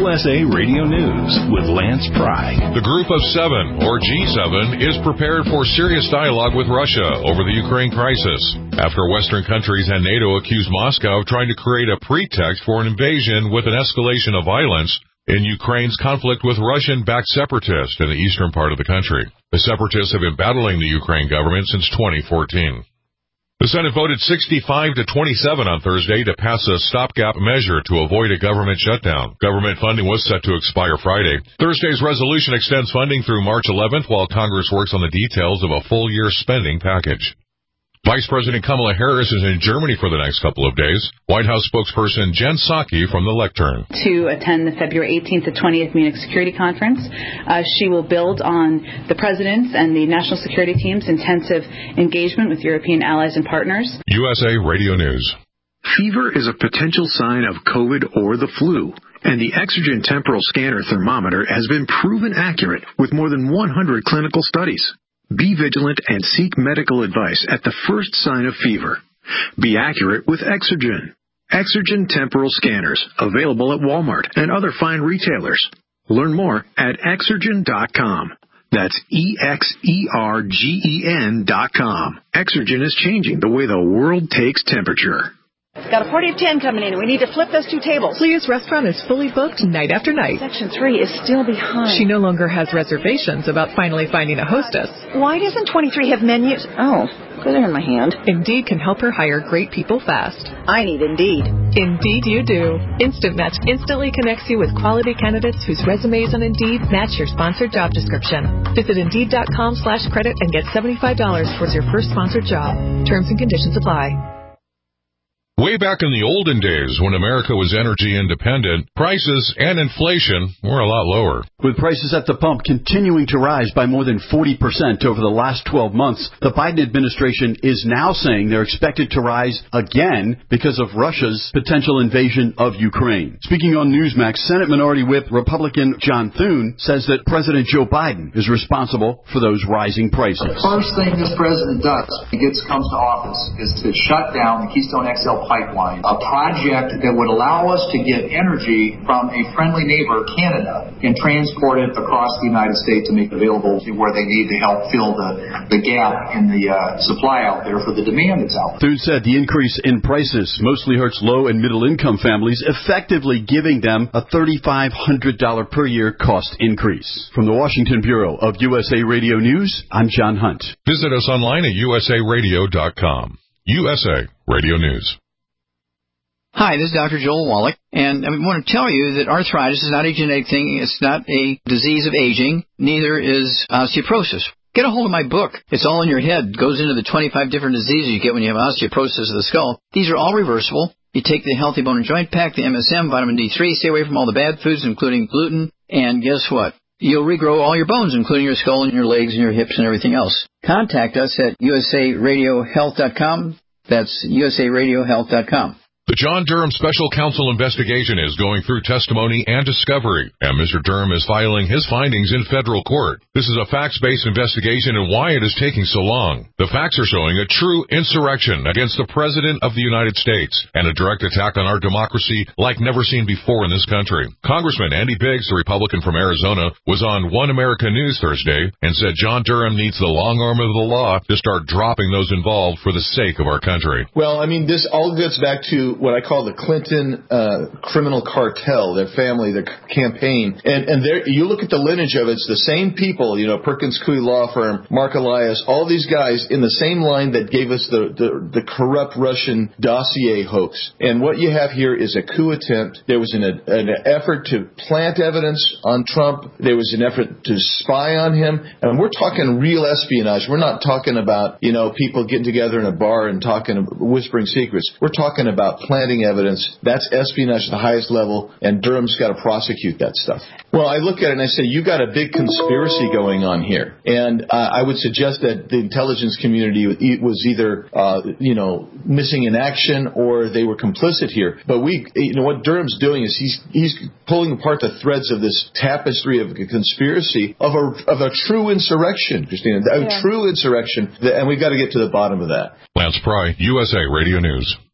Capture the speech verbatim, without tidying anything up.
U S A Radio News with Lance Pry. The Group of Seven, or G seven, is prepared for serious dialogue with Russia over the Ukraine crisis after Western countries and NATO accused Moscow of trying to create a pretext for an invasion with an escalation of violence in Ukraine's conflict with Russian-backed separatists in the eastern part of the country. The separatists have been battling the Ukraine government since twenty fourteen. The Senate voted sixty-five to twenty-seven on Thursday to pass a stopgap measure to avoid a government shutdown. Government funding was set to expire Friday. Thursday's resolution extends funding through March eleventh while Congress works on the details of a full-year spending package. Vice President Kamala Harris is in Germany for the next couple of days. White House spokesperson Jen Psaki from the lectern. To attend the February eighteenth to twentieth Munich Security Conference. Uh, she will build on the President's and the national security team's intensive engagement with European allies and partners. U S A Radio News. Fever is a potential sign of COVID or the flu, and the Exergen temporal scanner thermometer has been proven accurate with more than one hundred clinical studies. Be vigilant and seek medical advice at the first sign of fever. Be accurate with Exergen. Exergen temporal scanners, available at Walmart and other fine retailers. Learn more at exergen dot com. That's E X E R G E N dot com. Exergen is changing the way the world takes temperature. Got a party of ten coming in, and we need to flip those two tables. Leah's restaurant is fully booked night after night. Section three is still behind. She no longer has reservations about finally finding a hostess. Why doesn't twenty-three have menus? Oh, go there in my hand. Indeed can help her hire great people fast. I need Indeed. Indeed you do. Instant Match instantly connects you with quality candidates whose resumes on Indeed match your sponsored job description. Visit Indeed.com slash credit and get seventy-five dollars towards your first sponsored job. Terms and conditions apply. Way back in the olden days, when America was energy independent, prices and inflation were a lot lower. With prices at the pump continuing to rise by more than forty percent over the last twelve months, the Biden administration is now saying they're expected to rise again because of Russia's potential invasion of Ukraine. Speaking on Newsmax, Senate Minority Whip Republican John Thune says that President Joe Biden is responsible for those rising prices. The first thing this president does when he gets comes to office is to shut down the Keystone X L pipeline, a project that would allow us to get energy from a friendly neighbor, Canada, and transport it across the United States to make it available to where they need to help fill the, the gap in the uh, supply out there for the demand that's out there. Thune said the increase in prices mostly hurts low and middle income families, effectively giving them a three thousand five hundred dollars per year cost increase. From the Washington Bureau of U S A Radio News, I'm John Hunt. Visit us online at U S A radio dot com. U S A Radio News. Hi, this is Doctor Joel Wallach, and I want to tell you that arthritis is not a genetic thing. It's not a disease of aging. Neither is osteoporosis. Get a hold of my book. It's all in your head. It goes into the twenty-five different diseases you get when you have osteoporosis of the skull. These are all reversible. You take the Healthy Bone and Joint Pack, the M S M, vitamin D three, stay away from all the bad foods, including gluten, and guess what? You'll regrow all your bones, including your skull and your legs and your hips and everything else. Contact us at U S A radio health dot com. That's U S A radio health dot com. The John Durham Special Counsel investigation is going through testimony and discovery, and Mister Durham is filing his findings in federal court. This is a facts-based investigation and why it is taking so long. The facts are showing a true insurrection against the President of the United States and a direct attack on our democracy like never seen before in this country. Congressman Andy Biggs, the Republican from Arizona, was on One America News Thursday and said John Durham needs the long arm of the law to start dropping those involved for the sake of our country. Well, I mean, this all gets back to what I call the Clinton uh, criminal cartel, their family, their campaign. And and there, you look at the lineage of it, it's the same people, you know, Perkins Coie Law Firm, Mark Elias, all these guys in the same line that gave us the, the, the corrupt Russian dossier hoax. And what you have here is a coup attempt. There was an, an effort to plant evidence on Trump. There was an effort to spy on him. And we're talking real espionage. We're not talking about, you know, people getting together in a bar and talking, whispering secrets. We're talking about planting evidence. That's espionage at the highest level, and Durham's got to prosecute that stuff. Well, I look at it and I say, you got a big conspiracy going on here. And uh, I would suggest that the intelligence community was either, uh, you know, missing in action or they were complicit here. But we, you know, what Durham's doing is he's he's pulling apart the threads of this tapestry of a conspiracy of a of a true insurrection, Christina, a yeah. true insurrection, and we've got to get to the bottom of that. Lance Pry, U S A Radio News.